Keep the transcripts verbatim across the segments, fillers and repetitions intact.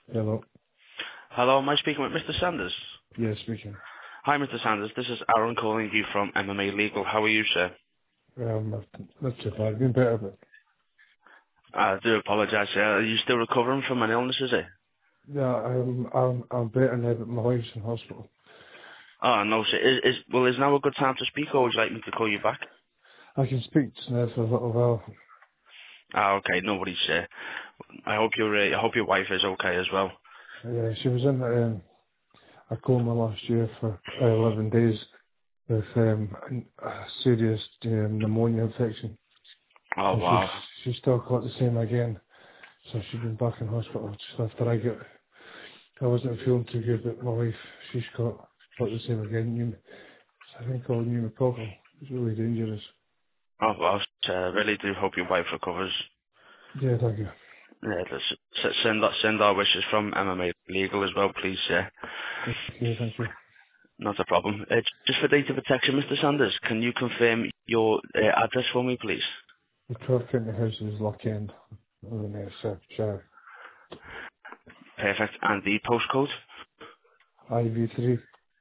Hello. Hello, am I speaking with Mister Sanders? Yes, speaking. Hi, Mister Sanders. This is Aaron calling you from M M A Legal. How are you, sir? Um, not too bad. Been better, but I do apologise, sir. Are you still recovering from an illness, is it? yeah, I'm I'm I'm better now, but my wife's in hospital. Oh, no, sir. Is, is, well, is now a good time to speak, or would you like me to call you back? I can speak just now for a little while. Ah, okay, no worries, sir. I hope your uh, I hope your wife is okay as well. Yeah, she was in um, a coma last year for uh, eleven days with um, a serious um, pneumonia infection, Oh, and she's wow. she's still got the same again. So she's been back in hospital just after I get. I wasn't feeling too good, but my wife, she's got got the same again. Pneum- I think called pneumococcal. It's really dangerous. Oh, wow, sir. I really do hope your wife recovers. Yeah, thank you. Yeah, let's s- send, send our wishes from M M A Legal as well, please, sir. Okay, thank you. Not a problem. Uh, just for data protection, Mister Sanders, can you confirm your uh, address for me, please? The twelve County House is Lock End, over near South Shire. Perfect. And the postcode? I V three,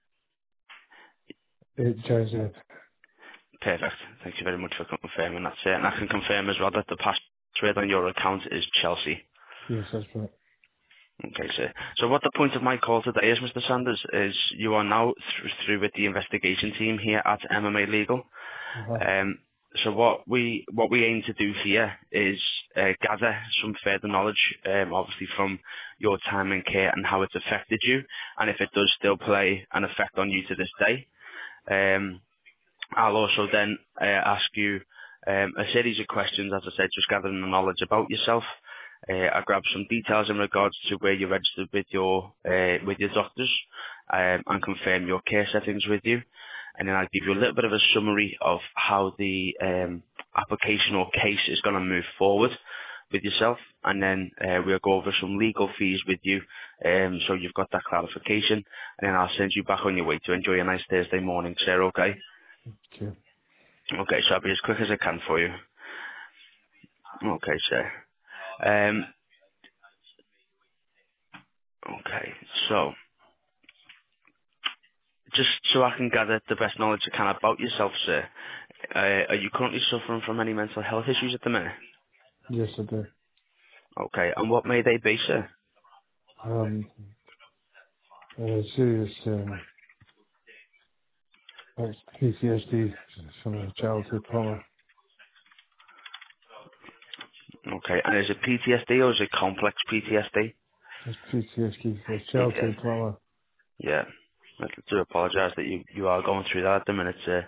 eight J Z. Perfect. Thank you very much for confirming that, sir. And I can confirm as well that the password on your account is Chelsea. Yes, that's right. Okay, sir. So what the point of my call today is, Mister Sanders, is you are now th- through with the investigation team here at M M A Legal. Uh-huh. Um, so what we what we aim to do here is uh, gather some further knowledge, um, obviously from your time in care and how it's affected you, and if it does still play an effect on you to this day. Um, I'll also then uh, ask you um, a series of questions, as I said, just gathering the knowledge about yourself. Uh, I'll grab some details in regards to where you're registered with your uh, with your doctors, um, and confirm your care settings with you. And then I'll give you a little bit of a summary of how the um, application or case is going to move forward with yourself. And then uh, we'll go over some legal fees with you, um, so you've got that clarification. And then I'll send you back on your way to enjoy a nice Thursday morning, sir, okay? Okay. Okay, so I'll be as quick as I can for you. Okay, sir. Um, okay, so just so I can gather the best knowledge I can about yourself, sir. Uh, are you currently suffering from any mental health issues at the minute? Yes, I do. Okay, and what may they be, sir? Um, uh, serious, um, like P T S D from a childhood trauma. Okay, and is it P T S D or is it complex P T S D? It's P T S D, it's P T S childhood D. trauma. Yeah. I do apologise that you, you are going through that at the minute, sir.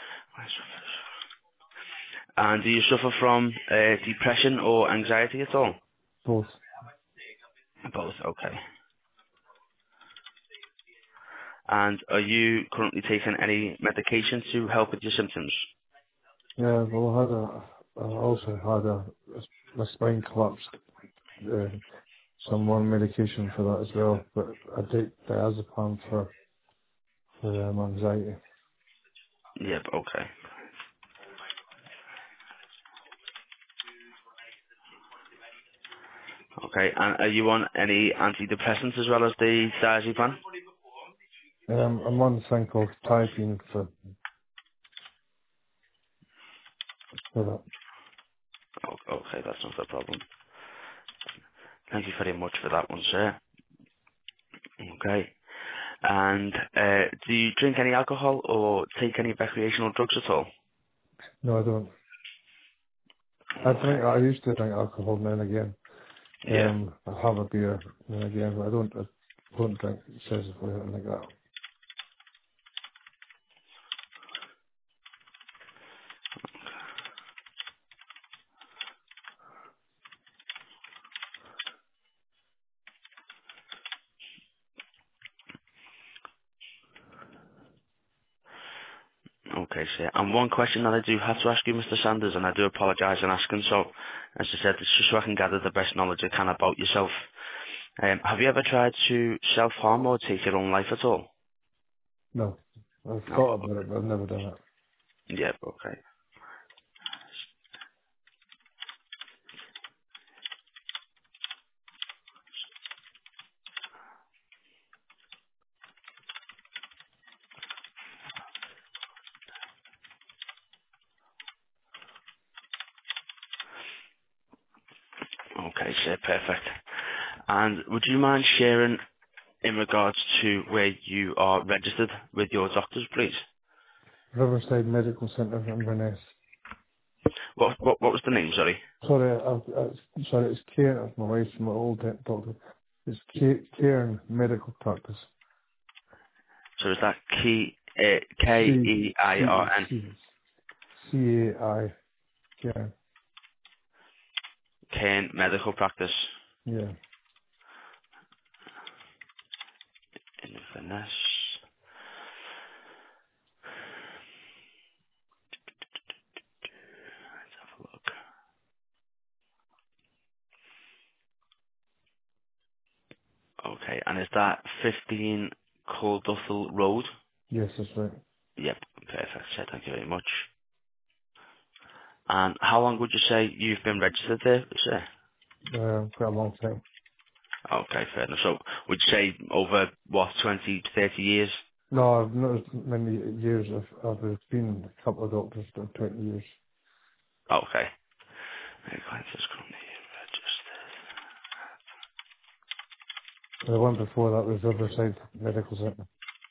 And do you suffer from uh, depression or anxiety at all? Both. Both, okay. And are you currently taking any medication to help with your symptoms? Yeah, well, I had a, I also had a, my spine collapsed. Uh, some one medication for that as well, but I take diazepam for, for um, anxiety. Yep, okay. Okay, and are you on any antidepressants as well as the diazepam? Um, I'm on a thing called typing for, for that. O- Okay, that's not a problem. Thank you very much for that one, sir. Okay. And uh, do you drink any alcohol or take any recreational drugs at all? No, I don't. I drink. Okay. I used to drink alcohol now and again. Yeah. Um, I have a beer now and again, but I don't. I don't drink excessively or anything like that. Okay, sir. And one question that I do have to ask you, Mister Sanders, and I do apologise in asking so, as I said, it's just so I can gather the best knowledge I can about yourself. Um, have you ever tried to self-harm or take your own life at all? No, I've No. thought about it, but I've never done it. Yeah, okay. sir, perfect. And would you mind sharing in regards to where you are registered with your doctors, please? Riverside Medical Centre in Inverness. What what what was the name? Sorry. Sorry, I've, uh, sorry, it's Cairn, my wife's my old de- doctor. It's Ca- Cairn Medical Practice. So is that K uh, K C, E I C, R N? C, C A I, Cairn. Kane Medical Practice Yeah. in Inverness. Let's have a look. Okay, and is that fifteen Colduffel Road? Yes, that's right. Yep, perfect. So thank you very much. And how long would you say you've been registered there, sir? Uh, quite a long time. Okay, fair enough. So would you say over, what, twenty, thirty years? No, I've not as many years. I've, I've been a couple of doctors for twenty years. Okay. Quintus Company registered. The one before that was Riverside Medical Centre.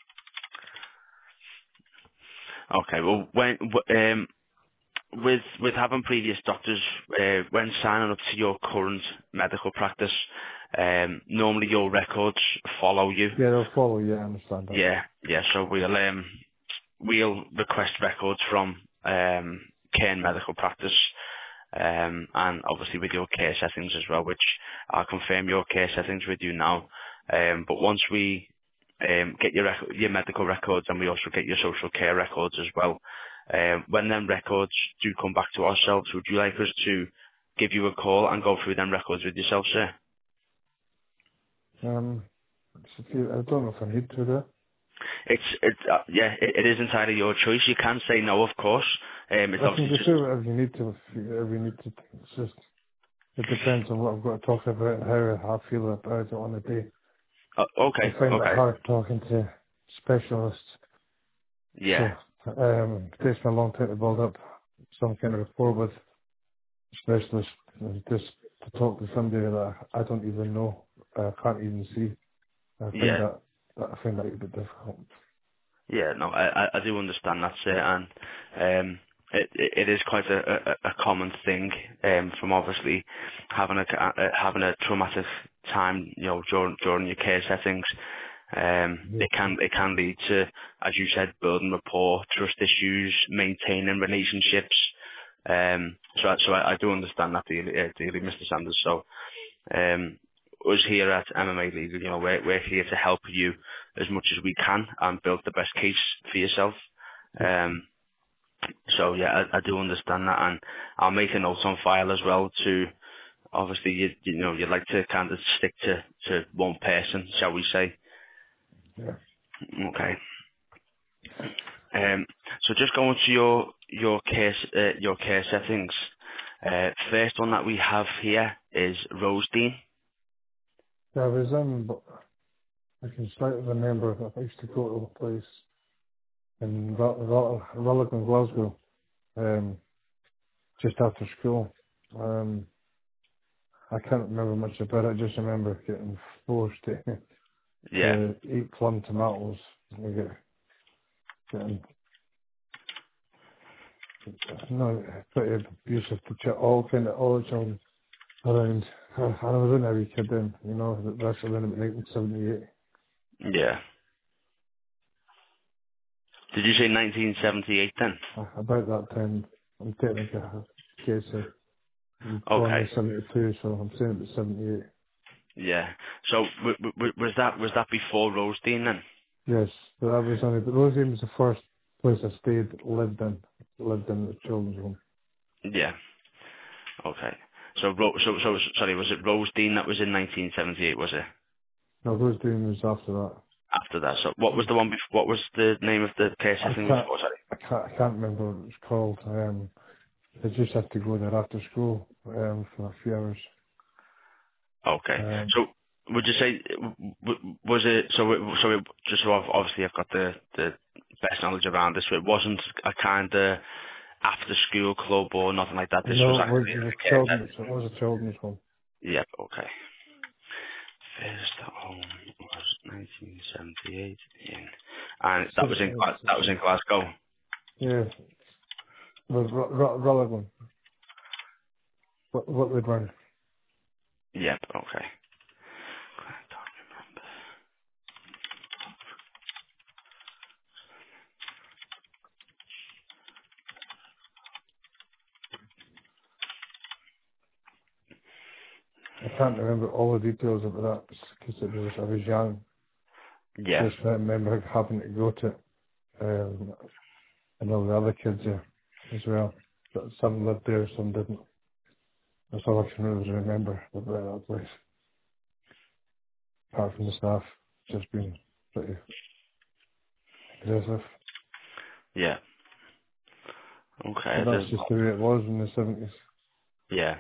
Okay, well, when, w- um, with, with having previous doctors, uh, when signing up to your current medical practice, um, normally your records follow you. Yeah, they'll follow you, I understand that. Yeah, yeah, so we'll, um, we'll request records from, um, Cairn Medical Practice, um, and obviously with your care settings as well, which I'll confirm your care settings with you now. Um, but once we um, get your rec- your medical records, and we also get your social care records as well, um, when them records do come back to ourselves, would you like us to give you a call and go through them records with yourself, sir? Um, it's a few, I don't know if I need to do that. It's it's uh, yeah, it, it is entirely your choice. You can say no, of course. Um, it's I can obviously just just do whatever you need to, if you, if you need to. It's just, it depends on what I've got to talk about and how I feel about it on the day. uh, I okay, find it okay, hard talking to specialists, yeah. so um, it takes me a long time to build up some kind of rapport with specialists. And just to talk to somebody that I don't even know, I can't even see. I find Yeah, that, that I find that a bit difficult. yeah, no, I, I I do understand that, sir, and um, it, it it is quite a, a, a common thing um, from obviously having a ca- uh, having a traumatic time, you know, during during your care settings. Um, Yeah, it can it can lead to, as you said, building rapport, trust issues, maintaining relationships. Um, so I- so I, I do understand that dearly, uh, dearly, Mister Sanders. So um, us here at M M A Legal, you know, we're, we're here to help you as much as we can and build the best case for yourself. yeah, Um, so yeah, I, I do understand that, and I'll make a note on file as well to, obviously, you, you know, you'd like to kind of stick to, to one person, shall we say. yeah. Okay. Um, so just going to your, your care, s- uh, your care settings. Uh, first one that we have here is Rosedene. Yeah, I was in, but I can slightly remember that I used to go to a place in Rutland, Glasgow, um, just after school. Um, I can't remember much about it. I just remember getting forced to, Yeah, to eat plum tomatoes. We get getting no pretty abusive to ch- all kind of all the children around. I I was only a wee kid then, you know. That's around about nineteen seventy-eight. yeah. Did you say nineteen seventy-eight then? Uh, About that time, I'm technically a case of born Okay. in seventy-two, so I'm saying about seventy-eight. Yeah. So w- w- w- was that was that before Rosedene then? Yes, but that was only, but Rosehill was the first place I stayed, lived in, lived in the children's home. Yeah. Okay. So Ro- so so sorry, was it Rosedene that was in nineteen seventy-eight? Was it No, Rosehill was after that. after that? So what was Yes. the one? Before, what was the name of the care I setting can't, before? Sorry. I can't, I can't remember what it was called. Um, I just had to go there after school, um, for a few hours. Okay. Um, So would you say w- w- was it so? It, so it, just so I've, obviously I've got the the best knowledge around this. So it wasn't a kind of after school club or nothing like that. This was no, it was, actually it was a care children's, setting. it was a children's home. Yep, okay. First at home was nineteen seventy-eight, in, and that was in Seven, Gla- that was in Glasgow. yeah, with Ro- Ro- Rutherglen. What, what would run? Yep, okay. I can't remember all the details of that because it was I was young. Yeah, Just remember having to go to it, um, and all the other kids there as well. But some lived there, some didn't. That's all I can really remember about that place. Apart from the staff just being pretty aggressive. yeah, But okay. that's There's, just the way it was in the seventies. yeah.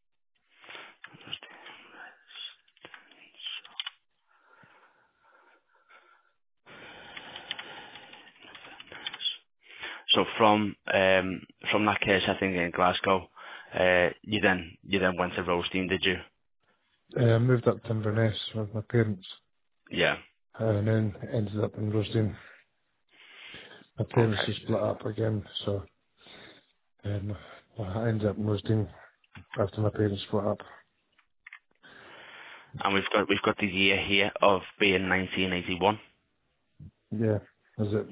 So from um from that case, I think in Glasgow, uh, you then you then went to Roasting, did you? Uh, I moved up to Inverness with my parents, Yeah. and then ended up in Rosedale. My parents Okay. just split up again, so um, I ended up in Rosedale after my parents split up. And we've got we've got the year here of being nineteen eighty-one. Yeah, was it?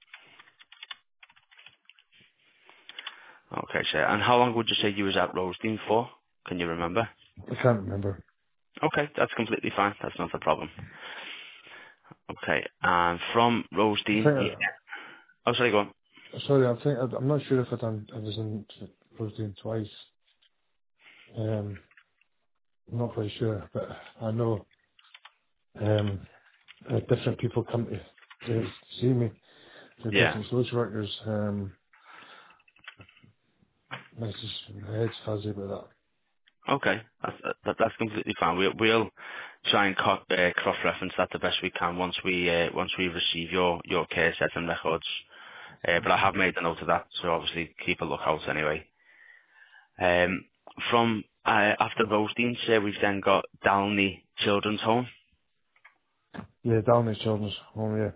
Okay, so and how long would you say you was at Roasting for? Can you remember? I can't remember. Okay, that's completely fine. That's not a problem. Okay, and from I Roasting, think, you, oh sorry, go on. I, sorry, I think I, I'm not sure if I done. I was in Rosedale twice. Um, I'm not quite sure, but I know um, uh, different people come to, to see me. The Yeah. different social workers. Um, my just my head's fuzzy about Okay, that's that, that's completely fine. We'll we'll try and co- uh, cross-reference that the best we can once we uh, once we receive your your care set and records. Uh, but I have made a note of that, so obviously keep a lookout anyway. Um, from uh, after Roasting, uh, we've then got Downey Children's Home. that. Yeah, down in Children's Home. Yeah.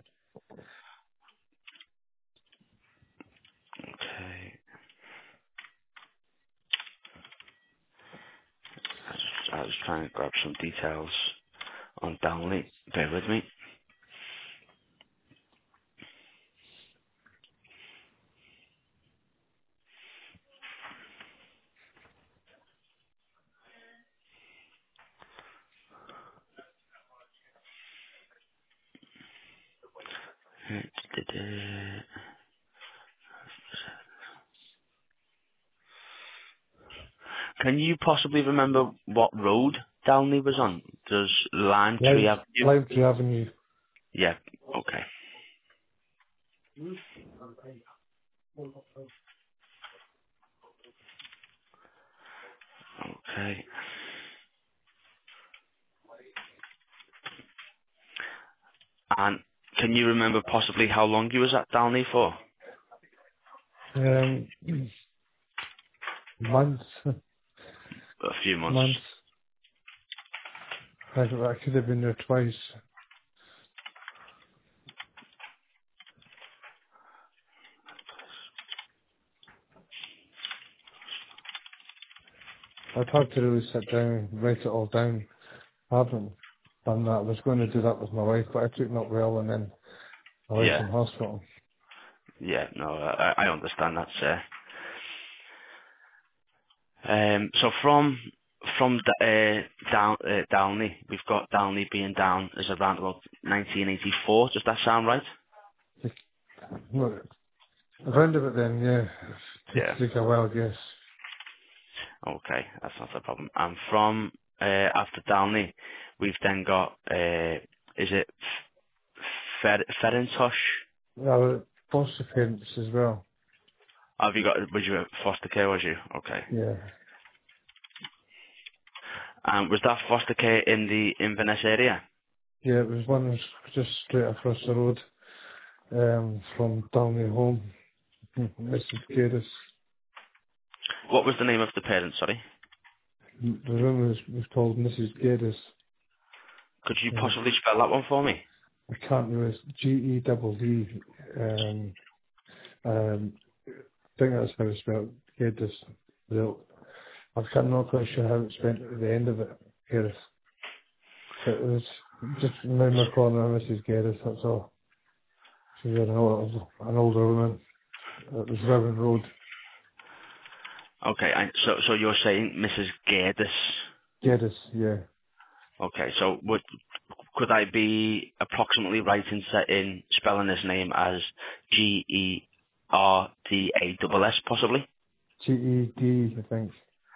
Okay, I just I was trying to grab some details on Downey. Bear with me. Can you possibly remember what road Downey was on? Does Lime Tree Live, Avenue? Live Tree Avenue. Yeah. Okay. Okay. And can you remember possibly how long you was at Downey for? Um, months, A few months. months. I, I could have been there twice. I'd have to really sit down, write it all down. I haven't done that. I was going to do that with my wife, but I took not well, and then my wife's Yeah. in hospital. Yeah. No, I, I understand that, sir. Um. So from from the, uh, down uh, Downey, we've got Downey being down as around about nineteen eighty-four. Does that sound right? No, around about then, yeah. Took, Yeah. took a while, I guess. Okay, that's not a problem. And from uh, after Downey, we've then got uh, is it Fer- Ferintosh? Well, foster parents as well. Have you got? Was you at foster care? Was you? Okay. Yeah. Um, was that foster care in the Inverness area? Yeah, it was one just straight across the road um, from Downey Home, Missus Gaddis. What was the name of the parent? Sorry. The room was, was called Missus Geddes. Could you Uh, possibly spell that one for me? I can't remember. It's G E double D. Um, um, I think that's how it's spelled. Geddes. The- I can't, I'm not quite sure how it's spelled at the end of it. Geddes. But it was just around the corner, Missus Geddes. That's all. She's an, old, an older woman. It was Reverend Road. Okay, and so so you're saying Missus Gerdis. Geddes, yeah. Okay, so would could I be approximately right in set in spelling this name as G E R D A S S possibly? G E D, I think.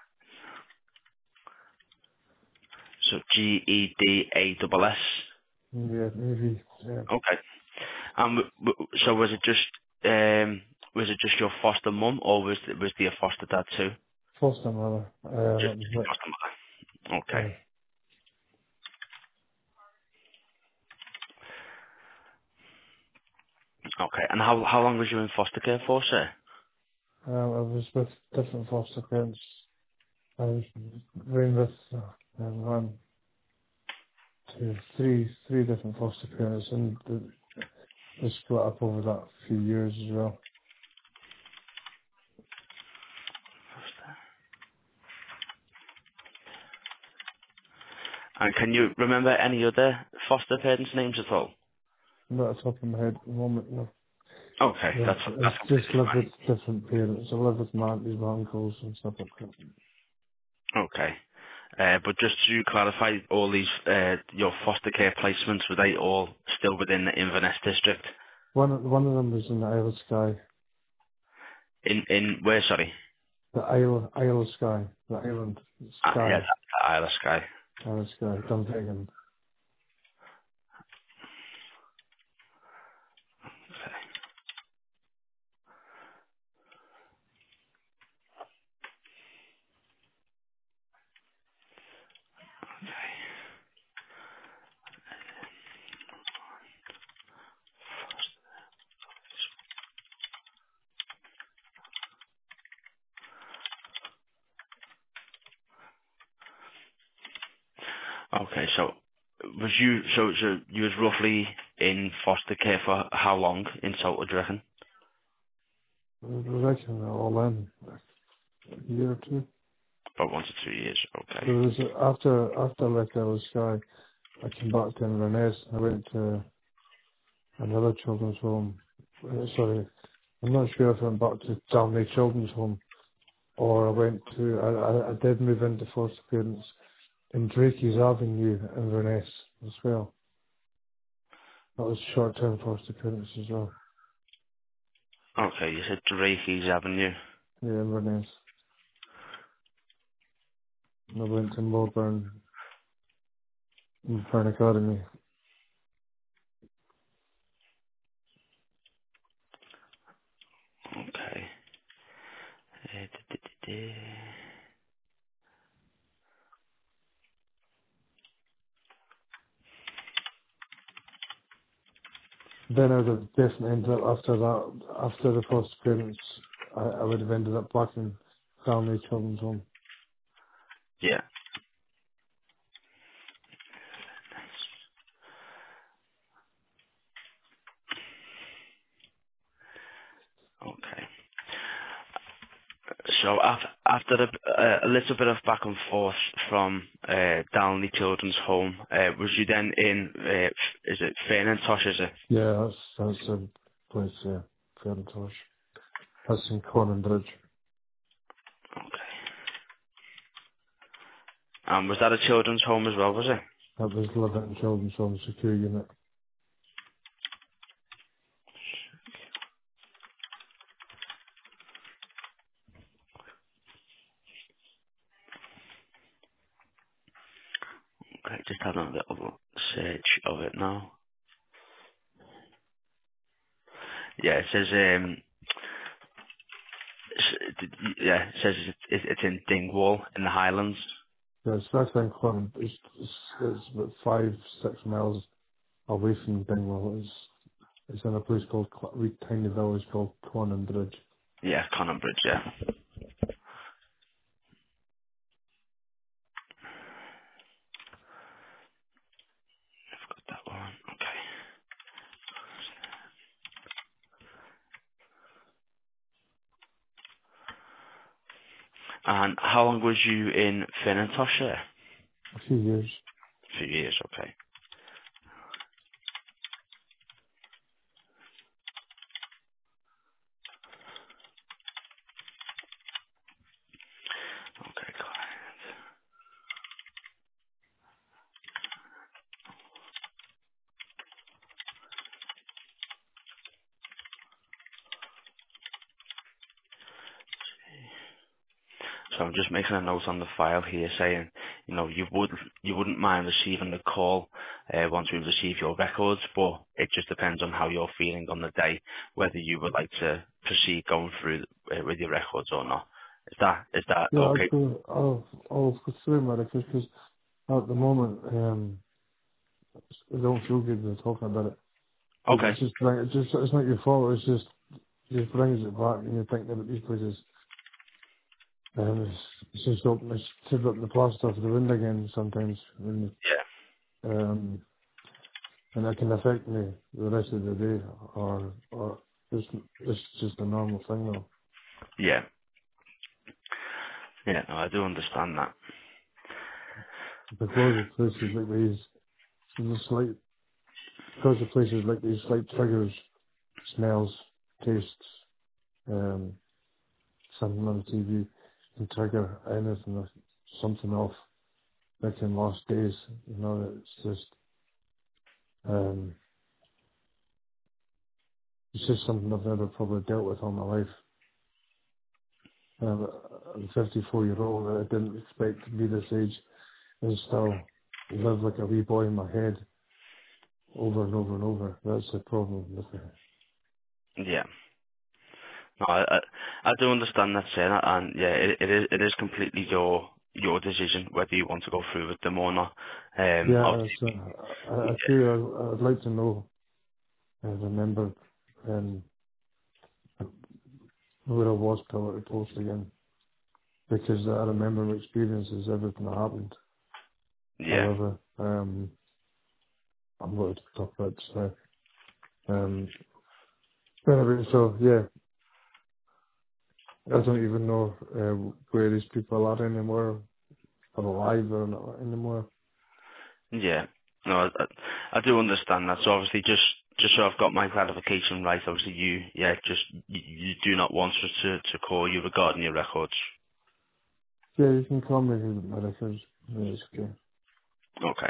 So G E D A S S. Yeah, maybe. Yeah. Okay. Um. w- w- So was it just um was it just your foster mum or was it, was the foster dad too? Foster mother. Uh, Just that was it. foster mother. Okay. Yeah. Okay. And how how long was you in foster care for, sir? Um, I was with different foster parents. I was been with uh, um, one, two, three, three different foster parents, and the, they split up over that few years as well. And can you remember any other foster parents' names at all? Not at the top of my head at the moment. No. Okay, Yeah, that's I that's just completely live with fine. different parents. I live with my aunties, my uncles, and stuff like that. Okay. Uh, but just to clarify, all these uh, your foster care placements were they all still within the Inverness district? One, of- one of them was in the Isle of Skye. In in where? Sorry. The Isle, Isle of Skye. The island, Ah, yeah, Skye. Isle of Skye. Isle of Skye. Dunvegan. Okay, so was you so so you was roughly in foster care for how long in total? Do you reckon? I reckon they're all in a year or two. About one to two years. Okay. There was after after I left Isle of Skye, I came back to Inverness. I went to another children's home. Uh, sorry, I'm not sure if I went back to Dalney Children's Home or I went to. I, I, I did move into foster parents in Drakey's Avenue, Inverness as well. That was short-term foster parents as well. Okay, you said Drakey's Avenue. Yeah, Inverness. And I went to Mulburn, Mulburn Academy. Okay. Uh, duh, duh, duh, duh. Then I would have definitely ended up after that, after the foster parents, I, I would have ended up back in Dalney Children's Home. Yeah. Okay. So af- after a, uh, a little bit of back and forth from uh, Downley Children's Home, uh, was you then in, uh, f- is it Fairnantosh, is it? Yeah, that's, that's a place, yeah, Fairntosh. That's in Conan Bridge. Okay. And was that a children's home as well, was it? That was living in Children's Home Secure Unit. Okay, just having a little search of it now. Yeah, it says, um, s- yeah, it says it's, it's in Dingwall in the Highlands. Yeah, it's that's in Conan. It's, it's, it's about five, six miles away from Dingwall. It's, it's in a place called, Cl- a wee tiny village called Conan Bridge. Yeah, Cononbridge, yeah. And how long was you in Finnintosh there? A few years. A few years, okay. Okay, cool. So I'm just making a note on the file here saying, you know, you would you wouldn't mind receiving the call uh, once we receive your records, but it just depends on how you're feeling on the day, whether you would like to proceed going through uh, with your records or not. Is that is that Yeah, I'll okay? go, I'll, I'll go through my records because at the moment, um, I don't feel good when talking about it. Like, Okay. it's just, like, it's just, it's not your fault, it's just, it just brings it back and you're thinking about these places. Um, it's, it's just open, it's to up the plaster off the wind again sometimes. When, Yeah. um, and that can affect me the rest of the day, or, or it's, it's just a normal thing though. Yeah. Yeah. No, I do understand that. Because of places like these, the slight, because of places like these slight triggers, smells, tastes, um, something on the T V can trigger anything, or something off that can last days. You know, it's just, um, it's just something I've never probably dealt with all my life. Um, I'm a fifty-four year old, I didn't expect to be this age and still live like a wee boy in my head over and over and over. That's the problem with it. Yeah. No, I, I I do understand that, saying, and yeah, it, it is it is completely your your decision whether you want to go through with them or not. Um, Yeah, obviously, it's, uh, I, I do, I, I'd like to know, I remember, um, where I was pillar to post again, because I remember my experiences, everything that happened. yeah, However, um, I'm going to talk about this now. Um, anyway, so yeah, I don't even know uh, where these people are anymore, or alive or not anymore. yeah. No, I, I I do understand that. So obviously, just just so I've got my clarification right, obviously you, yeah, just you, you do not want us to to call you regarding your records. Yeah, you can call me Americans. It's okay. Okay.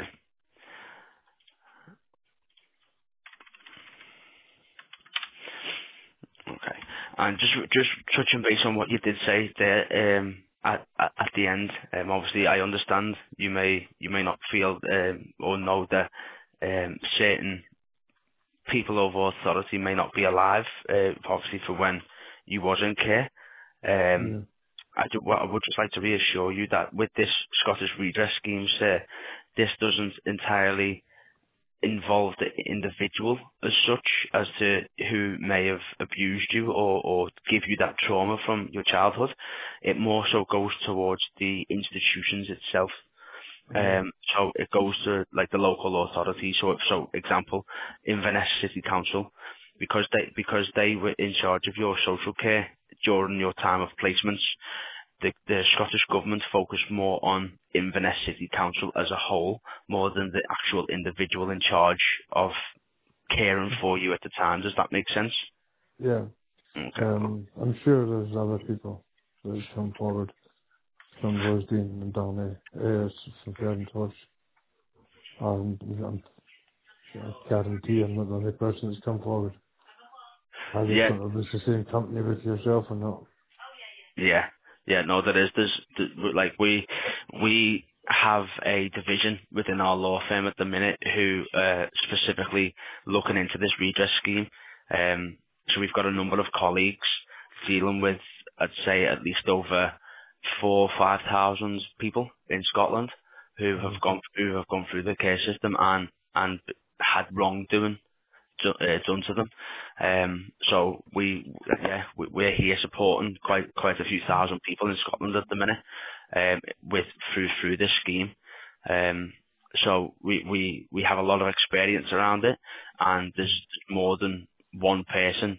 Okay. And just just touching base on what you did say there um, at at at the end, um, obviously I understand you may you may not feel um, or know that um, certain people over authority may not be alive, uh, obviously for when you was in care. Um, Yeah. I, ju- well, I would just like to reassure you that with this Scottish Redress scheme, sir, this doesn't entirely involve the individual as such as to who may have abused you or, or give you that trauma from your childhood. It more so goes towards the institutions itself. Yeah. Um, so it goes to like the local authority. So, so example, Inverness City Council, because they because they were in charge of your social care during your time of placements, the, the Scottish Government focused more on Inverness City Council as a whole, more than the actual individual in charge of caring for you at the time. Does that make sense? Yeah. Okay, cool. Um, I'm sure there's other people that come forward from Rosedale and down there, uh, from Fairntosh. And I'm, I guarantee I'm not the only person that's come forward. I just Yeah, don't know if it's the same company with yourself or not. yeah, yeah. No, there is. There's th- like we we have a division within our law firm at the minute who uh, specifically looking into this redress scheme. Um, so we've got a number of colleagues dealing with, I'd say, at least over four or five thousand people in Scotland who have Mm. gone who have gone through the care system and and had wrongdoing do, uh, done to them. Um, so we, yeah, we, we're here supporting quite quite a few thousand people in Scotland at the minute, um, with through through this scheme. Um, so we, we we have a lot of experience around it, and there's more than one person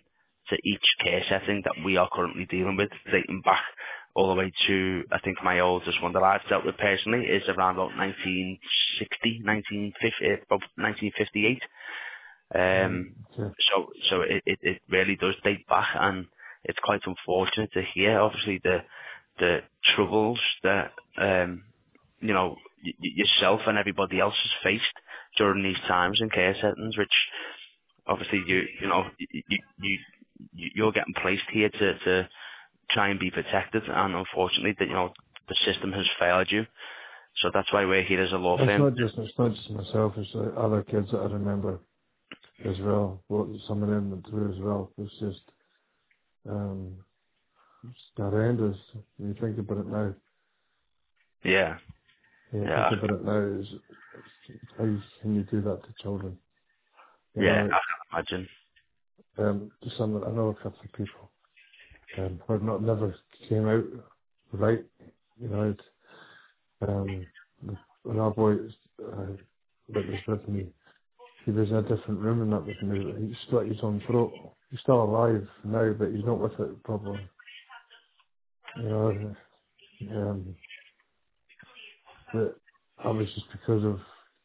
to each care setting that we are currently dealing with, dating back all the way to, I think my oldest one that I've dealt with personally is around about nineteen sixty, nineteen fifty, about nineteen fifty-eight. Right. Um, Okay. so so it, it, it really does date back, and it's quite unfortunate to hear, obviously, the the troubles that um, you know y- y- yourself and everybody else has faced during these times in care settings, which obviously you you know you you, you you're getting placed here to, to try and be protected, and unfortunately that you know the system has failed you. So that's why we're here as a law It's firm. not just it's not just myself. It's the other kids that I remember as well. What some of them went through as well. It's just um, it's horrendous. When you think about it now, Yeah, when you yeah, think about it now, is how can you do that to children? You yeah. know, I can imagine. um, some I know a couple of people um, who have not never came out right. You know, it, um, when our boy uh, that was with me, he was in a different room and that with me. He split his own throat. He's still alive now, but he's not with it properly. You know, um, but that was just because of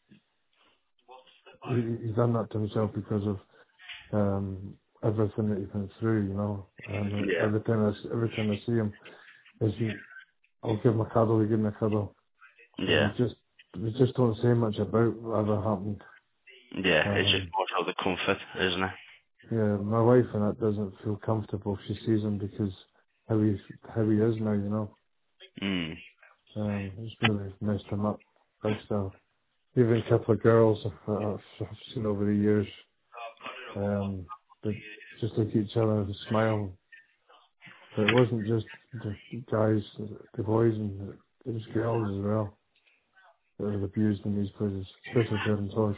he, he done that to himself because of um, everything that he went through. You know, and Yeah, every time I s- every time I see him, is he? I'll give him a cuddle. He give me a cuddle, and yeah, we just we just don't say much about whatever happened. yeah. It's just Um, more so the comfort, isn't it? yeah, my wife and that doesn't feel comfortable. She sees him because how he how he is now. You know. Mm. Um, it's really messed him up, lifestyle. Even a couple of girls I've, I've, I've seen over the years, um, that just look at each other and smile. But it wasn't just the guys, the boys, and it was girls as well that were abused in these places, especially here in Tosh.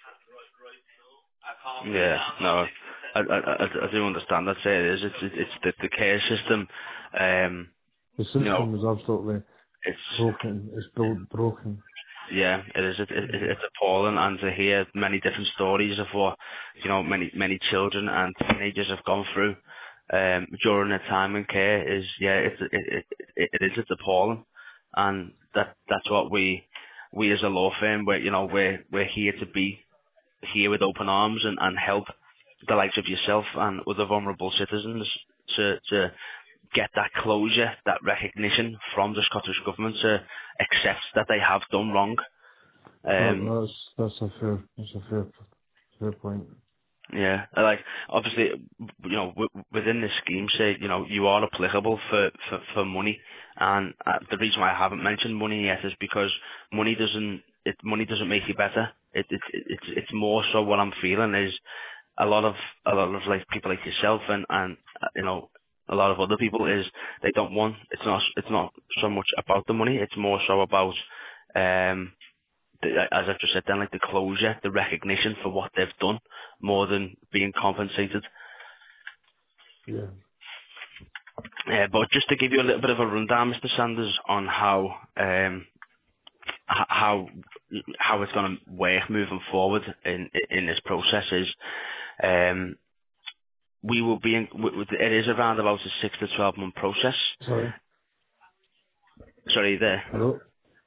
Yeah, no, I, I, I, I do understand. That's it. It is. It's, it's the, the care system. Um, The you know, system was absolutely it's broken. It's built broken. yeah, it is. It, it, Um, it's appalling, and to hear many different stories of what you know many many children and teenagers have gone through um, during their time in care is yeah, it's it, it, it, it is it's appalling, and that that's what we we as a law firm we're you know we're we're here to be here with open arms and, and help the likes of yourself and other vulnerable citizens to to get that closure, that recognition from the Scottish Government to accept that they have done wrong. Um, that, that's that's a fair that's a fair fair point. yeah, like obviously, you know, w- within this scheme, say you know you are applicable for for, for money, and uh, the reason why I haven't mentioned money yet is because money doesn't it money doesn't make you better. It, it, it it's it's more so what I'm feeling is a lot of a lot of like people like yourself and and uh, you know a lot of other people is they don't want it's not it's not so much about the money, it's more so about um the, as I've just said then, like the closure, the recognition for what they've done more than being compensated. Yeah. Uh, but just to give you a little bit of a rundown, Mister Sanders, on how um h- how how it's going to work moving forward in in this process is um we will be in, w- w- it is around about a six to twelve month process. Sorry. Sorry there. Hello.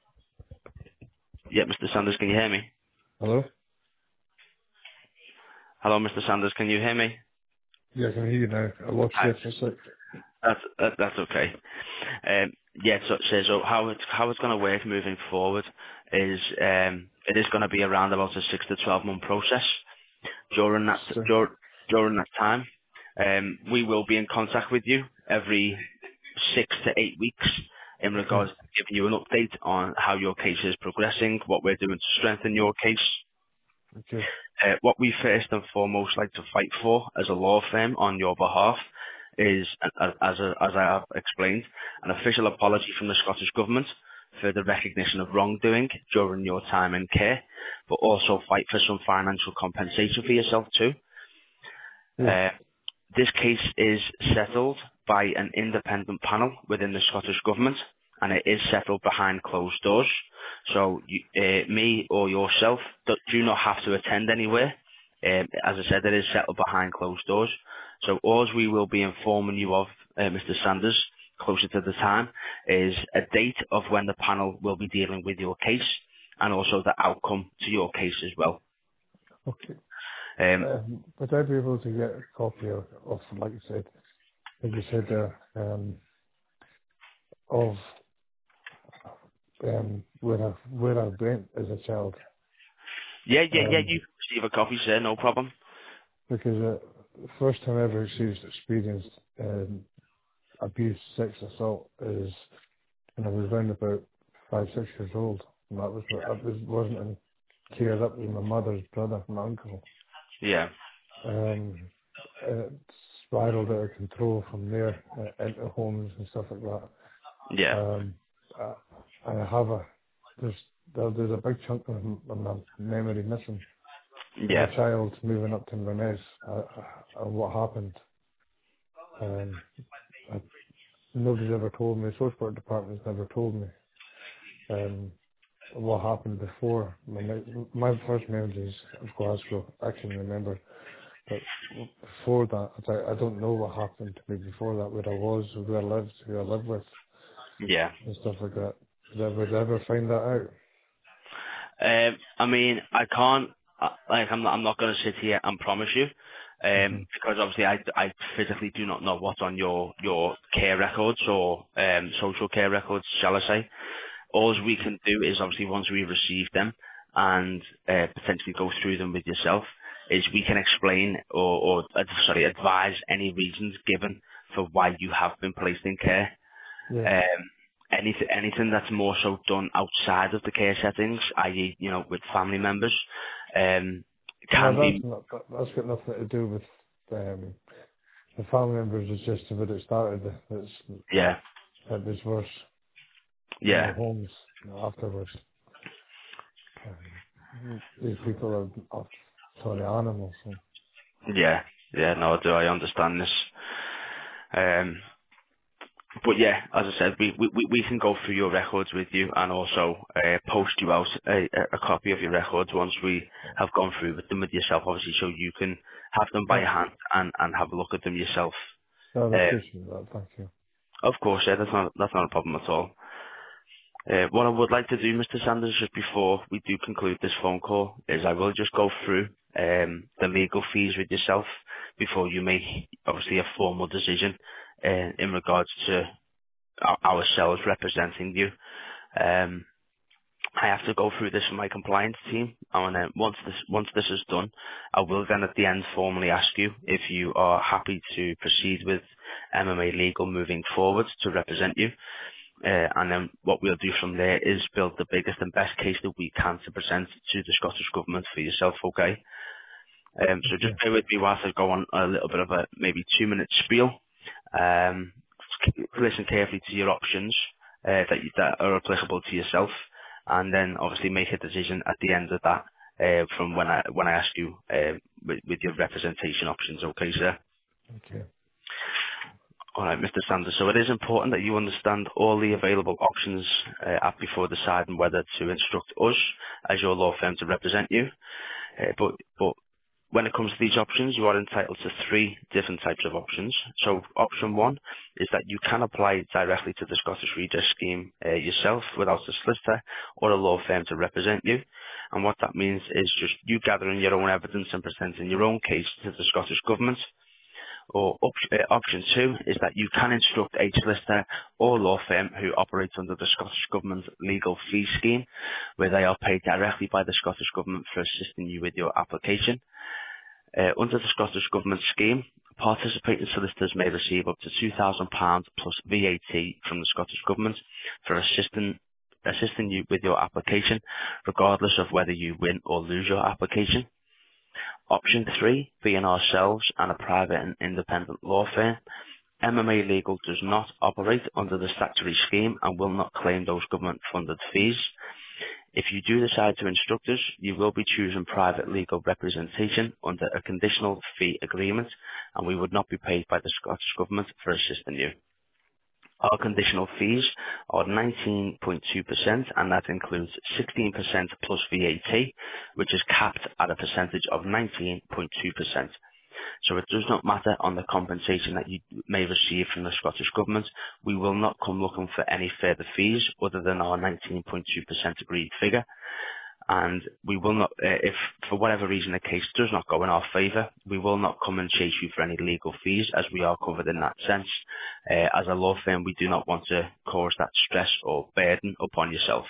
Yeah, Mister Sanders, can you hear me? Hello. Hello, Mister Sanders, can you hear me? Yeah, I can hear you now. I lost Hi. you for a sec. That's that, that's okay. Um, yeah, so, so so how it's how it's going to work moving forward is um, it is going to be around about a six to twelve month process. During that So, dur- during that time, um, we will be in contact with you every six to eight weeks in okay. regards to giving you an update on how your case is progressing, what we're doing to strengthen your case. Okay. Uh, what we first and foremost like to fight for as a law firm on your behalf is, a- a- as, a, as I have explained, an official apology from the Scottish Government for the recognition of wrongdoing during your time in care, but also fight for some financial compensation for yourself too. Yeah. Uh, this case is settled by an independent panel within the Scottish Government, and it is settled behind closed doors. So you, uh, me or yourself do do not have to attend anywhere. Um, as I said, it is settled behind closed doors. So all we will be informing you of, uh, Mister Sanders, closer to the time, is a date of when the panel will be dealing with your case and also the outcome to your case as well. Okay. Um, Um, would I be able to get a copy of, of like you said, like you said there, um, of um, where I where I went as a child? yeah, yeah, yeah, Um, you can receive a copy, sir, no problem. because uh, the first time I ever experienced experienced um, abuse, sex assault is when I was around about five, six years old. And that was what- that was wasn't in care. That was my mother's brother, my uncle. Yeah, Um, it spiraled out of control from there uh, into homes and stuff like that. yeah, Um, I, I have a there's there, there's a big chunk of m- of my memory missing. As yeah, a child moving up to Inverness, uh, uh, what happened. Um, I, nobody's ever told me. The social work department's never told me um, what happened before. My, me- my first memories of Glasgow, I can remember. But before that, I, I don't know what happened to me before that, where I was, where I lived, who I lived with, yeah. and stuff like that. Would I, would I ever find that out? Um, I mean, I can't, uh, like, I'm not, I'm not going to sit here and promise you, hmm um, because obviously I, I physically do not know what's on your, your care records or um, social care records, shall I say. All we can do is obviously once we receive them and uh, potentially go through them with yourself, is we can explain or, or uh, sorry, advise any reasons given for why you have been placed in care. Yeah. Um, anything, anything that's more so done outside of the care settings, that is, you know, with family members, um, No, can that's be, not. that- That's got nothing to do with um, the family members. It's just that it started. It's yeah, it was worse in the yeah, homes afterwards. Um, these people are, are totally animals. So. yeah, yeah. No, do I understand this? Um, but yeah, as I said, we, we, we we can go through your records with you and also uh, post you out a, a a copy of your records once we have gone through with them with yourself, obviously, so you can have them by Yeah, your hand and, and have a look at them yourself. no, I Uh, appreciate that. Thank you. of course, yeah, that's not that's not a problem at all. Uh, what I would like to do, Mister Sanders, just before we do conclude this phone call, is I will just go through um, the legal fees with yourself before you make, obviously, a formal decision uh, in regards to our- ourselves representing you. Um, I have to go through this with my compliance team, and then once this once this is done, I will then at the end formally ask you if you are happy to proceed with M M A Legal moving forward to represent you. Uh, and then what we'll do from there is build the biggest and best case that we can to present to the Scottish Government for yourself, okay? Um, so just Okay. bear with me whilst I go on a little bit of a maybe two minute spiel. Um, listen carefully to your options uh, that, you, that are applicable to yourself, and then obviously make a decision at the end of that uh, from when I when I ask you uh, with, with your representation options, okay, sir? Okay. All right, Mister Sanders. So it is important that you understand all the available options uh, at before deciding whether to instruct us as your law firm to represent you. Uh, but but when it comes to these options, you are entitled to three different types of options. So option one is that you can apply directly to the Scottish Redress Scheme uh, yourself without a solicitor or a law firm to represent you. And what that means is just you gathering your own evidence and presenting your own case to the Scottish Government. Or op- uh, option two is that you can instruct a solicitor or law firm who operates under the Scottish Government legal fee scheme, where they are paid directly by the Scottish Government for assisting you with your application. Uh, under the Scottish Government scheme, participating solicitors may receive up to two thousand pounds plus V A T from the Scottish Government for assisting assisting you with your application, regardless of whether you win or lose your application. Option three, being ourselves and a private and independent law firm, M M A Legal does not operate under the statutory scheme and will not claim those government-funded fees. If you do decide to instruct us, you will be choosing private legal representation under a conditional fee agreement, and we would not be paid by the Scottish Government for assisting you. Our conditional fees are nineteen point two percent, and that includes sixteen percent plus V A T, which is capped at a percentage of nineteen point two percent. So it does not matter on the compensation that you may receive from the Scottish Government. We will not come looking for any further fees other than our nineteen point two percent agreed figure. And we will not, uh, if for whatever reason the case does not go in our favour, we will not come and chase you for any legal fees, as we are covered in that sense. Uh, as a law firm, we do not want to cause that stress or burden upon yourself.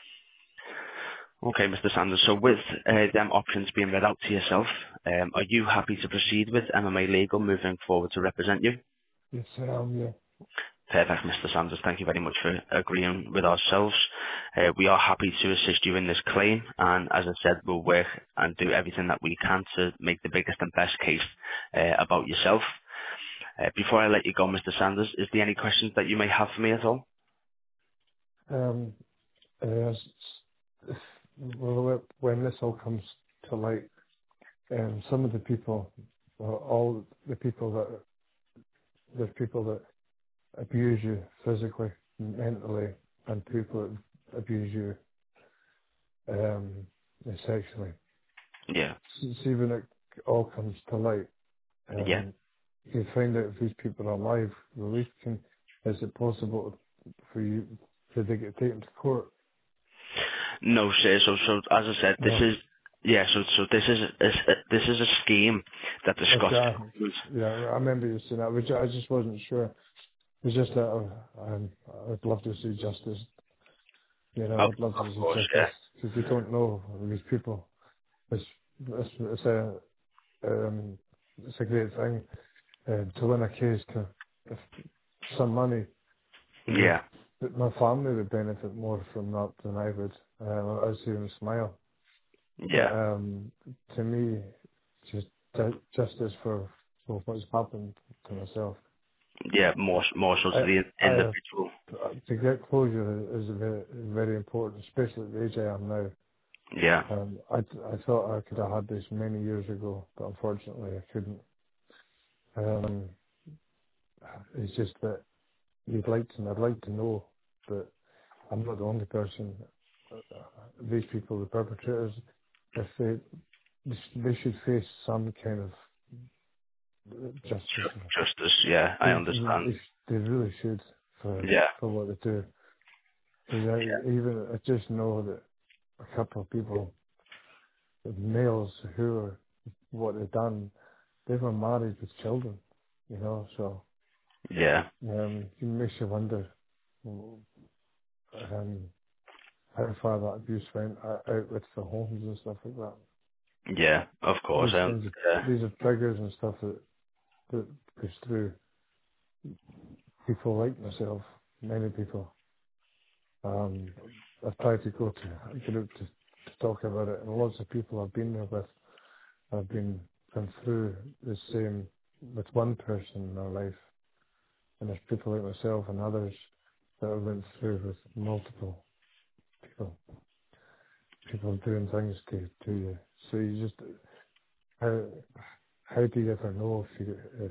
Okay, Mister Sanders, so with uh, them options being read out to yourself, um, are you happy to proceed with M M A Legal moving forward to represent you? Yes, I am, yeah. Perfect, Mister Sanders. Thank you very much for agreeing with ourselves. Uh, we are happy to assist you in this claim, and as I said, we'll work and do everything that we can to make the biggest and best case uh, about yourself. Uh, before I let you go, Mister Sanders, is there any questions that you may have for me at all? Um, uh, s- s- well, when this all comes to light, um, some of the people, well, all the people that, there's people that abuse you physically, mentally, and people that abuse you um, sexually. Yeah, S- See, when it all comes to light, yeah. um, you find out if these people are alive, released, can, is it possible for you, did they get taken to court? No, sir. So, so as I said, this No. is yeah. So, so this is a, this is a scheme that the Okay, Scottish I, government. yeah, I remember you saying that, but I just wasn't sure. It's just that uh, um, I'd love to see justice. You know, Of, I'd love of to see course, justice yeah, because you don't know these people. It's it's, it's a um, it's a great thing uh, to win a case to if some money. Would be, yeah, but my family would benefit more from that than I would. Um, I'd see them smile. But yeah, um, to me, just ju- justice for, for what's happened to myself. yeah. More, more so to I, the I, individual. to get closure is very, very important, especially at the age I am now. Yeah, Um, I, I thought I could have had this many years ago, but unfortunately I couldn't. Um, it's just that you'd like to, I'd like to know, but I'm not the only person. Uh, uh, These people, the perpetrators, if they, they should face some kind of uh, justice. justice. Yeah, I They, understand. they, they really should for, Yeah, for what they do. Because I even, I just know that a couple of people, males who are, what they've done, they were married with children, you know, so, yeah, um, it makes you wonder, um, how far that abuse went out out with the homes and stuff like that. yeah. Of course. These Um, things, yeah, these are triggers and stuff that, that goes through people like myself, many people. Um, I've tried to go to a group to, to talk about it, and lots of people I've been there with have been gone through the same with one person in their life, and there's people like myself and others that have went through with multiple people, people doing things to to you. So you just how how do you ever know if you if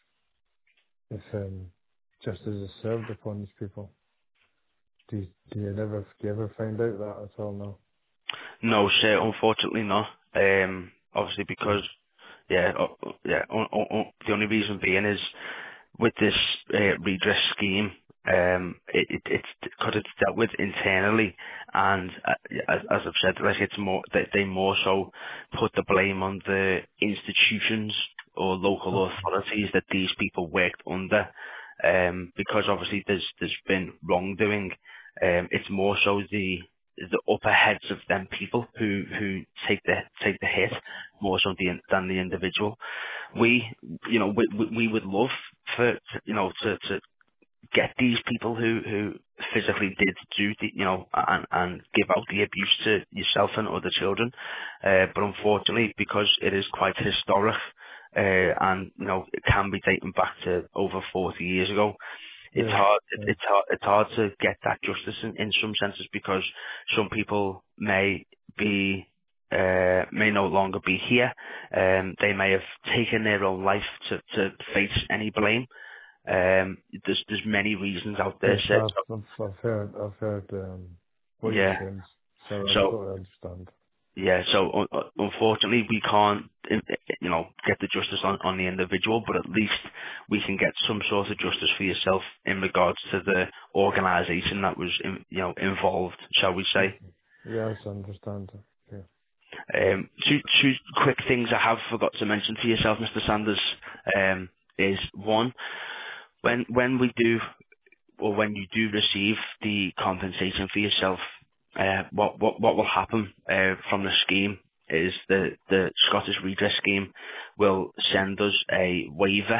if um, justice is served upon these people? Do you, do you never do you ever find out that at all? No. no, sir. Unfortunately, not. Um, obviously Okay. because yeah, uh, uh, yeah. Uh, uh, uh, the only reason being is with this uh, redress scheme, um, it, it, it's because it's dealt with internally, and uh, as, as I've said, like it's more they, they more so put the blame on the institutions or local Okay. authorities that these people worked under, um, because obviously there's there's been wrongdoing. Um, it's more so the the upper heads of them people who who take the take the hit more so the, than the individual. We, you know, we, we we would love for, to, you know, to, to get these people who, who physically did do the, you know, and, and give out the abuse to yourself and other children. Uh, but unfortunately, because it is quite historic, uh, and, you know, it can be dating back to over forty years ago, it's Yeah. hard, it, Yeah. it's hard, it's hard to get that justice in, in some senses because some people may be, uh, may no longer be here. Um, they may have taken their own life to, to face any blame. Um, there's, there's many reasons out there. Yes, So, I've I've, I've heard I've heard um, what you're yeah. saying, so I So, totally understand. yeah, so un- un- unfortunately we can't, you you know, get the justice on, on the individual, but at least we can get some sort of justice for yourself in regards to the organisation that was, in, you know, involved, shall we say. Okay. Yes, I understand. Okay. Um, two, two quick things I have forgot to mention to yourself, Mister Sanders, um, is one, when when we do, or when you do receive the compensation for yourself, uh, what, what, what will happen uh, from the scheme is the, the Scottish Redress Scheme will send us a waiver,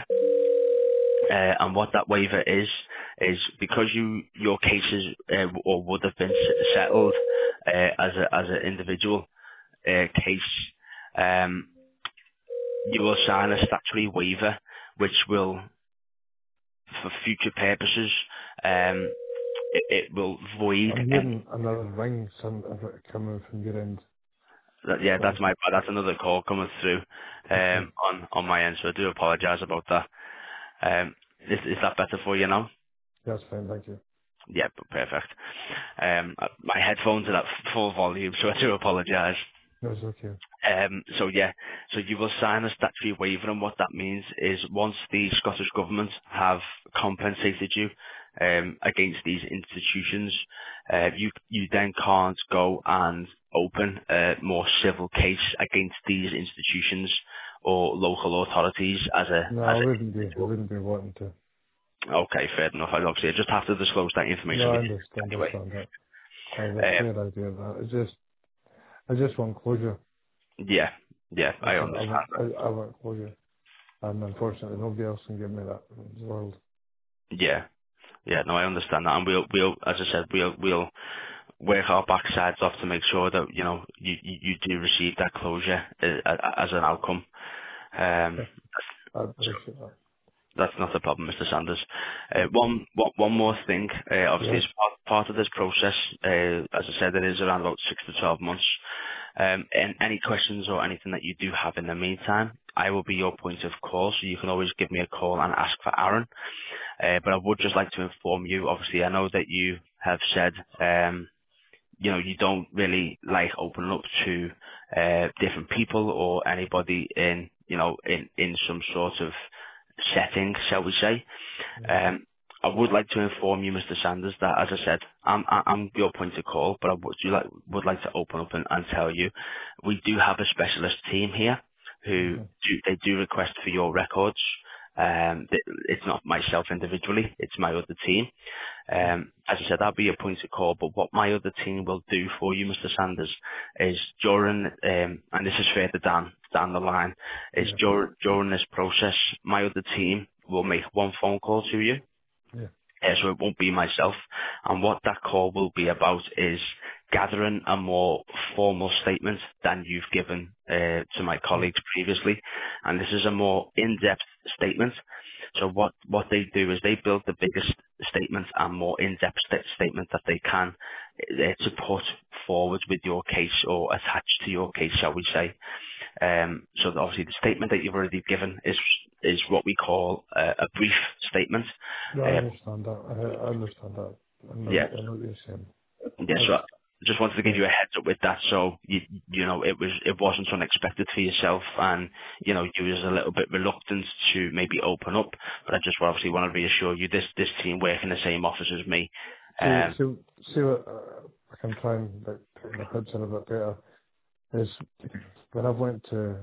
uh, and what that waiver is, is because you your cases uh, or would have been s- settled uh, as a as an individual uh, case, um, you will sign a statutory waiver which will, for future purposes, um, it, it will void I'm any. hearing another ring some of it coming from your end. That, yeah, Sorry. that's my that's another call coming through Okay. um, on on my end, so I do apologise about that. Um, is, is that better for you now? That's fine, thank you. Yeah, perfect. Um, uh, my headphones are at full volume, so I do apologise. That's okay. Um, so yeah, so you will sign a statutory waiver, and what that means is once the Scottish Government have compensated you um, against these institutions, uh, you you then can't go and open a more civil case against these institutions or local authorities as a No, as I an wouldn't be. I individual. wouldn't be wanting to. Okay, fair enough. I obviously I just have to disclose that No, information I with you understand. anyway. Understand that. I have a Um, fair idea of that. It's just, I just want closure. yeah, yeah, I That's it. I want, understand I, I want closure. And unfortunately, nobody else can give me that in the world. that. Yeah. Yeah, no, I understand that, and we'll, we'll, as I said, we'll, we'll work our backsides off to make sure that you know you, you, you do receive that closure uh, as an outcome. Um, Yeah, I so appreciate that. that's not a problem, Mister Sanders. Uh, one, one, one more thing, uh, obviously, Yeah. as part, part of this process, uh, as I said, it is around about six to twelve months. Um, and any questions or anything that you do have in the meantime, I will be your point of call, so you can always give me a call and ask for Aaron. Uh, but I would just like to inform you, obviously, I know that you have said, um, you know, you don't really like opening up to uh, different people or anybody in, you know, in, in some sort of setting, shall we say. Yeah. Um, I would like to inform you, Mister Sanders, that as I said, I'm, I- I'm your point of call, but I would, you like, would like to open up and, and tell you, we do have a specialist team here who Mm-hmm. do, they do request for your records. Um, th- it's not myself individually, it's my other team. Yeah. Um, as I said, I'll be your point of call, but what my other team will do for you, Mister Sanders, is during, um, and this is further down, down the line, is Yeah. dur- during this process, my other team will make one phone call to you, Yeah. uh, so it won't be myself. And what that call will be about is gathering a more formal statement than you've given uh, to my Yeah. colleagues previously. And this is a more in-depth statement. So what, what they do is they build the biggest statement and more in-depth sta- statement that they can uh, to put forward with your case or attached to your case, shall we say. Um, so that obviously the statement that you've already given is is what we call uh, a brief statement. No, I Uh, understand that. I, I understand that. I know, yeah, I know what you're saying. yeah. That's, So I just wanted to give yeah. you a heads up with that, so you you know it was it wasn't unexpected for yourself, and you know you was a little bit reluctant to maybe open up, but I just obviously want to reassure you this this team work in the same office as me. See, Um, see, see what uh, I can try and like, put my heads in a bit better is when I went to,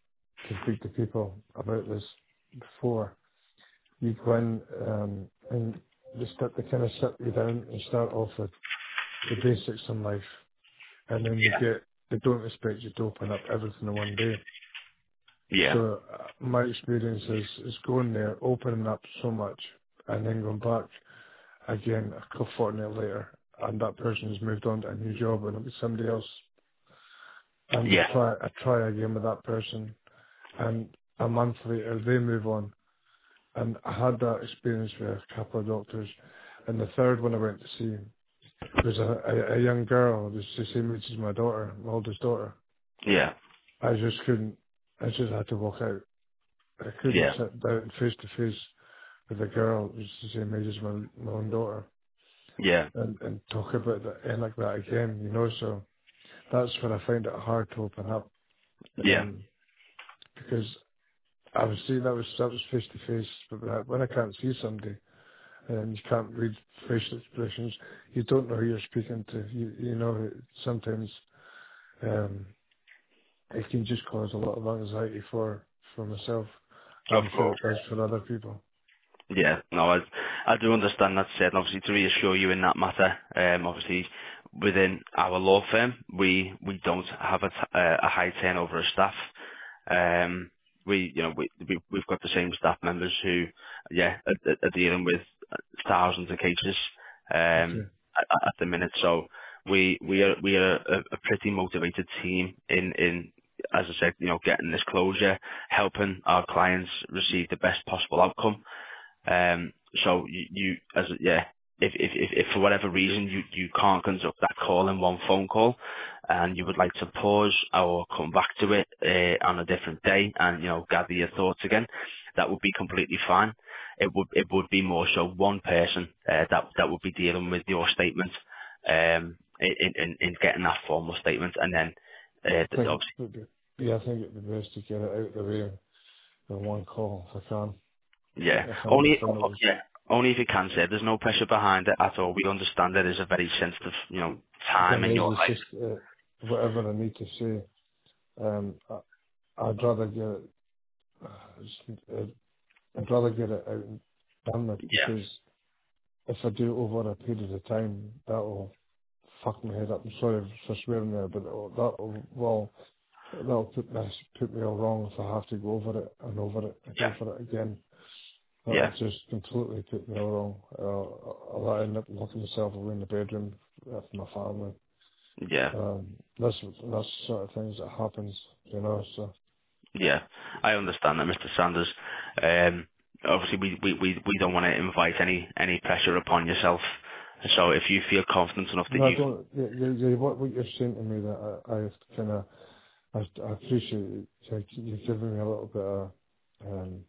to speak to people about this before, you go in um, and they, start, they kind of sit you down and start off with the basics in life, and then you get, they don't expect you to open up everything in one day. yeah, So uh, my experience is, is going there, opening up so much, and then going back again a couple fortnight later, and that person has moved on to a new job, and it'll be somebody else, and yeah, I try, I try again with that person, and a month later they move on, and I had that experience with a couple of doctors, and the third one I went to see was a, a, a young girl, it was the same age as my daughter, my oldest daughter. yeah, I just couldn't, I just had to walk out. I couldn't yeah, sit down face to face with a girl who's the same age as my, my own daughter yeah, and, and talk about that and like that again, you know, so that's when I find it hard to open up. yeah, Um, because I was seeing that was that was face to face, but when I when I can't see somebody and you can't read facial expressions, you don't know who you're speaking to. You you know sometimes um, it can just cause a lot of anxiety for for myself, and Of I'm sure course. it does for other people. Yeah, no, I, I do understand that said, and obviously to reassure you in that matter, um, obviously within our law firm, we, we don't have a, t- a a high turnover of staff. Um, we, you know, we, we, we've got the same staff members who, yeah, are, are dealing with thousands of cases, um, Okay, at, at the minute. So we, we are, we are a, a pretty motivated team in, in, as I said, you know, getting this closure, helping our clients receive the best possible outcome. Um, so you, you as a- yeah, if, if if if for whatever reason you you can't conduct that call in one phone call, and you would like to pause or come back to it uh, on a different day and you know gather your thoughts again, that would be completely fine. It would it would be more so one person uh, that that would be dealing with your statement, um, in in, in getting that formal statement, and then uh, I think it obviously would be, yeah, I think it'd be best to get it out of the way in one call if I can. yeah, If I, only if I know it's, yeah, only if you can say there's no pressure behind it at all. We understand that it's a very sensitive, you know, the time thing in is, your it's life. just uh, whatever I need to say. Um, I, I'd rather get it. Uh, I'd rather get it out and done with Yeah, because if I do it over a period of time, that'll fuck my head up. I'm sorry for swearing there, but it'll, that'll well, that'll put me put me all wrong if I have to go over it and over it and yeah, over it again. That'll yeah, just completely put me all wrong. Uh, I'll end up locking myself away in the bedroom with my family. yeah, Um, that's that's the sort of things that happens, you know. So yeah. I understand that, Mister Sanders. Um, obviously, we, we, we, we don't want to invite any any pressure upon yourself. So if you feel confident enough that no, I you, don't. You, you, you, what what you're saying to me that I, I kind of I, I appreciate you, like, you giving me a little bit of um.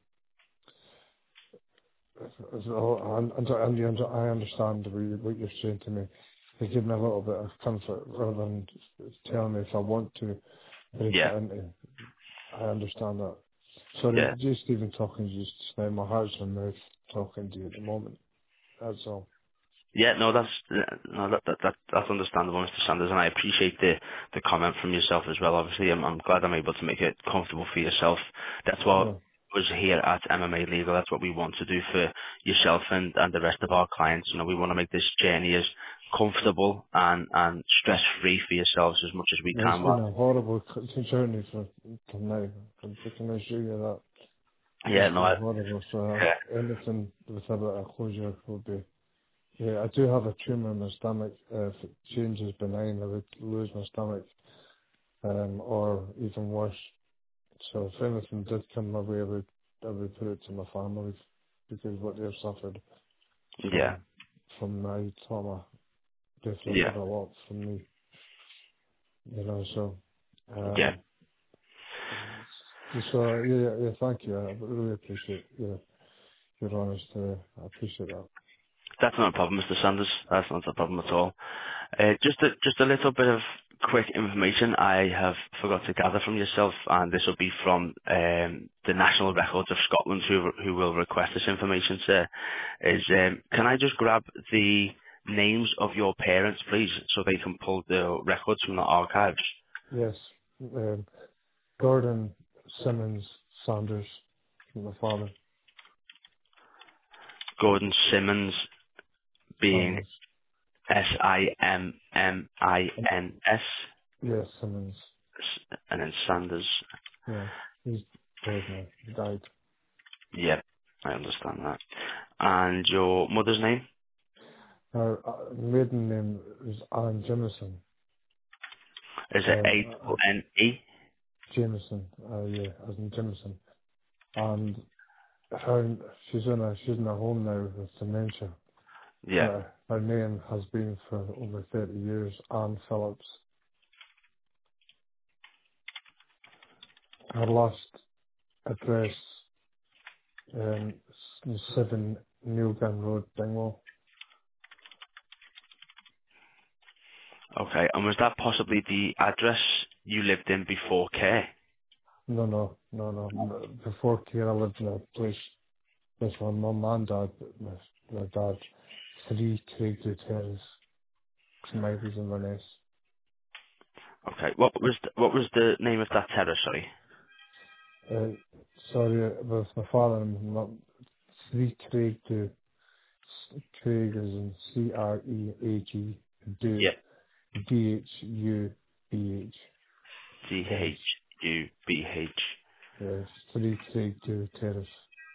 So I, I, I I understand what you- what you're saying to me. You give me a little bit of comfort rather than telling me if I want to break it yeah, into. I understand that. Sorry, yeah. just even talking to you just now, my heart's in my mouth talking to you at the moment. That's all. Yeah, no, that's no, that, that that that's understandable, Mister Sanders, and I appreciate the the comment from yourself as well. Obviously, I'm I'm glad I'm able to make it comfortable for yourself. That's what Yeah. us here at M M A Legal. That's what we want to do for yourself and and the rest of our clients. You know, we want to make this journey as comfortable and and stress free for yourselves as much as we No, it's can. been Well, a horrible c- journey for for now. I'm can assure you that. yeah, It's no, been I, horrible. So yeah, uh, anything with a bit of closure would be. Yeah, I do have a tumour in my stomach. Uh, if it changes benign, I would lose my stomach, um, or even worse. So if anything did come my way, I would I would put it to my family because what they've suffered yeah, from from my trauma, they've yeah, suffered a lot from me. You know, so yeah. um, so yeah, yeah, yeah, thank you. I really appreciate your your honesty. I appreciate that. That's not a problem, Mister Sanders. That's not a problem at all. Uh, just a, just a little bit of quick information I have forgot to gather from yourself, and this will be from um, the National Records of Scotland, who who will request this information, sir. Is um, can I just grab the names of your parents, please, so they can pull the records from the archives? Yes, um, Gordon Simmons Sanders, my father. Gordon Simmons, being Sanders. S I M M I Um, N S, yeah, Simmons. and then Sanders. Yeah, he's dead now. He died. Yep, I understand that. And your mother's name? Her uh, maiden name is Anne Jameson. Is it Um, uh, uh, A N E? Jameson. Uh, yeah, as in Jameson. And her, she's in a she's in a home now with dementia. Yeah. But her name has been for over thirty years. Anne Phillips. Her last address, um, s- seven Newgan Road, Dingwall. Okay. And was that possibly the address you lived in before care? no, no, no, no. no. Before care, I lived in a place with my mum and dad. But my, my dad, three Craigdale Terrace, Saint Michael's in Inverness. Okay. What was the, what was the name of that terrace? Sorry. Uh, sorry, uh, with my father and mum, three Craigdale. Craig is in C R E A G, do Yeah. D H U B H. C Terrace. H U B H Yes, three Craigdale Terrace.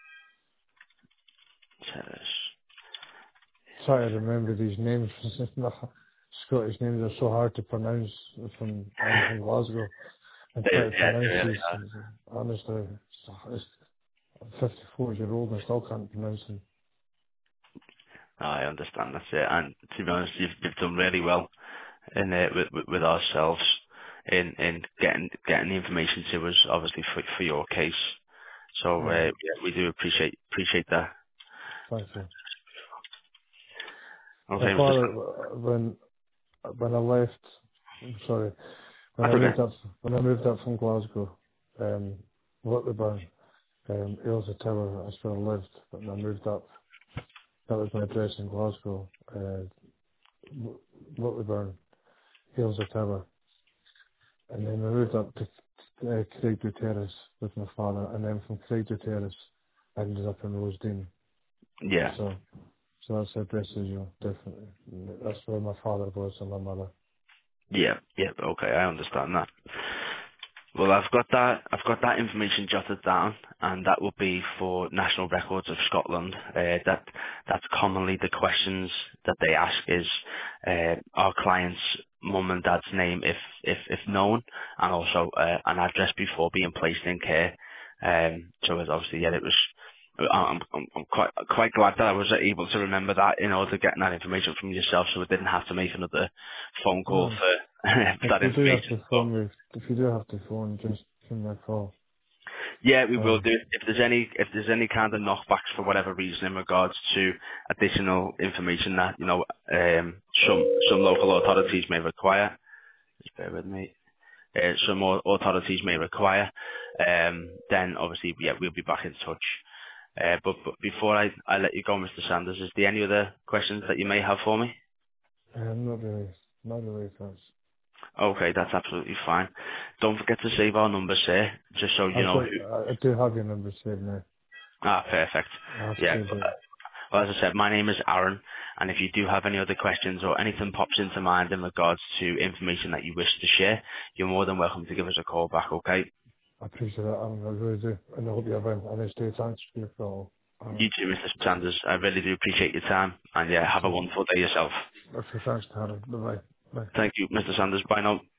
terrace. Try to remember these names. Scottish names are so hard to pronounce from I'm from Glasgow and They, try to yeah, they pronounce really these. are. Honestly, it's, it's I'm fifty-four year old and I still can't pronounce them. No, I understand. That's it. And to be honest, you've, you've done really well in uh, with, with with ourselves in in getting getting the information to us, obviously for for your case. So uh, Right, yeah, we do appreciate appreciate that. thank you. My Okay, Mister father, Sun. uh, when when I left, I'm sorry, when I That's okay. moved up when I moved up from Glasgow, um, Whittleyburn, um, Ailsa Tower, I still lived, but when I moved up, that was my address in Glasgow, uh, Wh- Whittleyburn, Ailsa Tower. And then we moved up to uh, Craigdale Terrace with my father, and then from Craigdale Terrace, I ended up in Rosedene. Yeah, So, so that's the address as you definitely. That's where my father was and my mother. yeah, yeah. Okay, I understand that. Well, I've got that. I've got that information jotted down, and that will be for National Records of Scotland. Uh, that that's commonly the questions that they ask is uh, our client's mum and dad's name, if if if known, and also uh, an address before being placed in care. Um, so it's obviously, yeah, it was. I'm, I'm, I'm quite quite glad that I was able to remember that in order to get that information from yourself, so I didn't have to make another phone call No, for, for if that you do have information. to phone me, if you do have to phone, just give me a call. Yeah, we will Um, do. If there's any if there's any kind of knockbacks for whatever reason in regards to additional information that you know um, some some local authorities may require, just bear with me. Uh, some more authorities may require, um, then obviously yeah we'll be back in touch. Uh, but, but before I, I let you go, Mister Sanders, is there any other questions that you may have for me? um, not really, not really, thanks. Okay, that's absolutely fine. Don't forget to save our number, sir, just so you I've know got, who. I, I do have your number saved now. Ah, perfect. I have Yeah. saved it. Well, as I said, my name is Aaron, and if you do have any other questions or anything pops into mind in regards to information that you wish to share, you're more than welcome to give us a call back, okay? I appreciate that, Aaron, I really do. And I hope you have a a nice day. Thanks for your call, You Aaron. too, Mister Sanders. I really do appreciate your time, and yeah, have a Okay. wonderful day yourself. Okay, thanks, Aaron. Bye-bye. Bye. Thank you, Mister Sanders. Bye now.